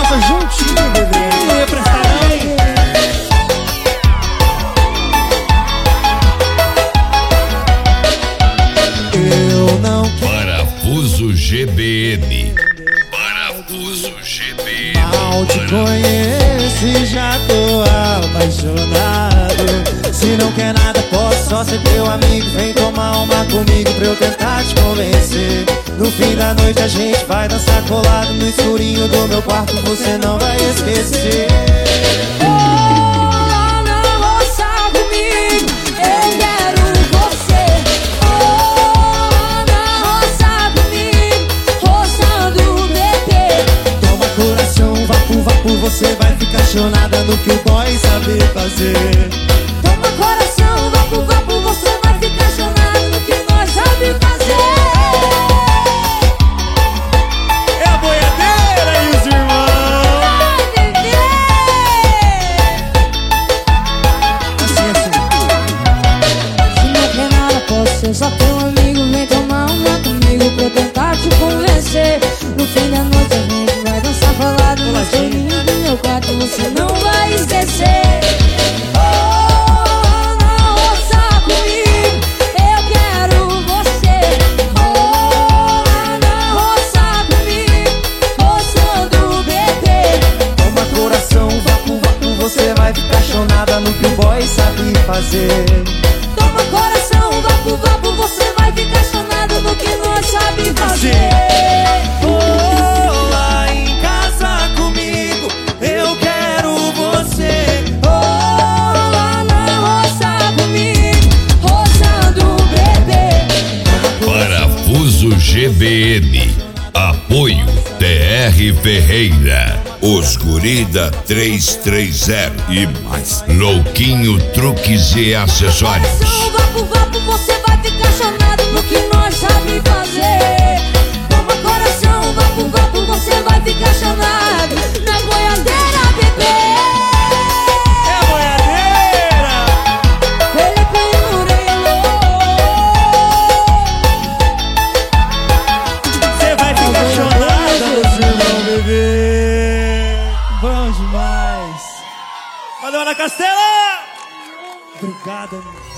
casa juntinho, bebê. Não ia prestar não. Eu não Parafuso GBM. Parafuso GBM. mal te conheço e já tô apaixonado. Se não quer nada, posso só ser teu amigo. Vem tomar uma comigo pra eu tentar te convencer. No fim da noite a gente vai dançar colado no escurinho do meu quarto, você não vai esquecer. Você vai ficar chonada no que o boy sabe fazer. Toma coração, vapo, vapo, você vai ficar chonada no que nós sabe fazer. É a boiadeira e os irmãos. Vai, bebê. Assim. Se não quer nada, posso ser só teu amigo. Vem tomar uma comigo pra eu tentar te convencer. No fim da noite a gente vai dançar falado no escurinho do meu quarto, você não vai esquecer. Oh, não roça comigo, eu quero você. Oh, não roça comigo, roçando o bebê. Toma coração, vapo, vapo, você vai ficar chonada no que o boy sabe fazer. Toma coração, vapo, vapo, você vai ficar chonado no que nós sabe fazer. Oh, lá em casa comigo, eu quero você. Oh, lá na roça comigo, roçando o bebê. Parafuso GBM. Apoio TR Ferreira. Os Gurida 330 e mais. Louquinho Truques e Acessórios. Coração, vapo, vapo, você vai ficar chonado no que nós sabe fazer. Toma coração, vapo, vapo, você vai ficar chonado na boiadeira, bebê. É a boiadeira. Felipe Murilo. Você vai ficar chonada nos irmãos, bebê. Bom demais. Valeu, Ana Castela. Obrigada, meu.